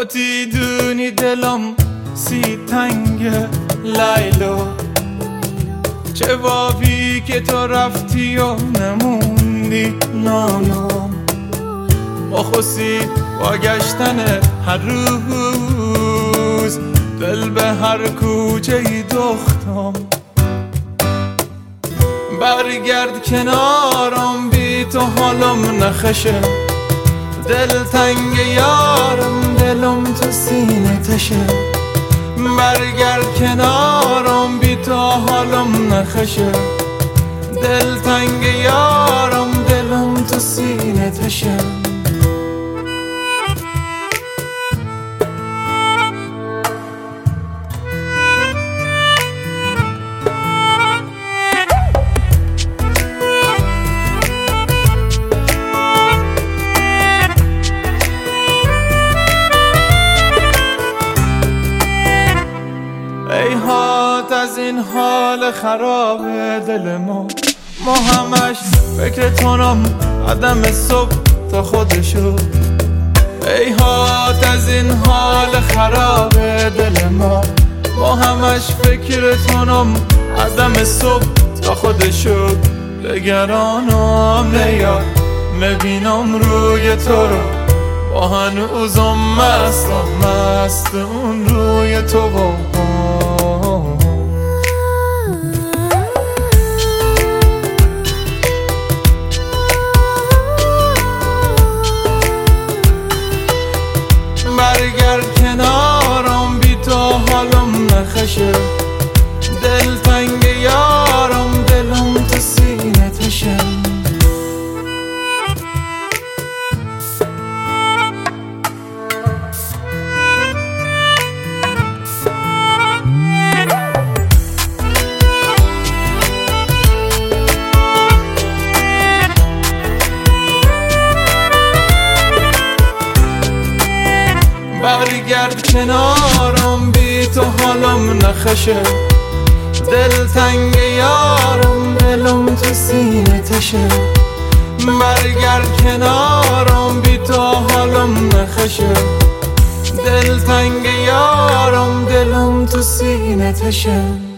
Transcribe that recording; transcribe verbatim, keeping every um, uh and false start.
باتی دونی دلم سی تنگه لیلو، چه وابی که تو رفتی و نموندی نانم، با خوصی با گشتن هر روز دل به هر کوچه ای دختم. برگرد کنارم بی تو حالم نخشه، دل تنگ یارم دلم تو سینه تشه. برگرد کنارم بی تو حالم نخشه، دل تنگ یارم دلم تو سینه تشه. ای هات از این حال خراب دل ما، ما همش فکر تونم عدم صبح تا خودشو. ای هات از این حال خراب دل ما، ما همش فکر تونم عدم صبح تا خودشو. دگرانم نیاد نبینم روی تو رو، با هنوزم مستم مست اون روی تو با برگرد کنارم بی تو حالم نخشه، دل تنگ یارم دلم تو سینه تشه. برگرد کنارم بی تو حالم نخشه، دل تنگ یارم دلم تو سینه تشه. برگرد کنارم بی تو حالم نخشه، دل تنگ یارم دلم تو سینه تشه.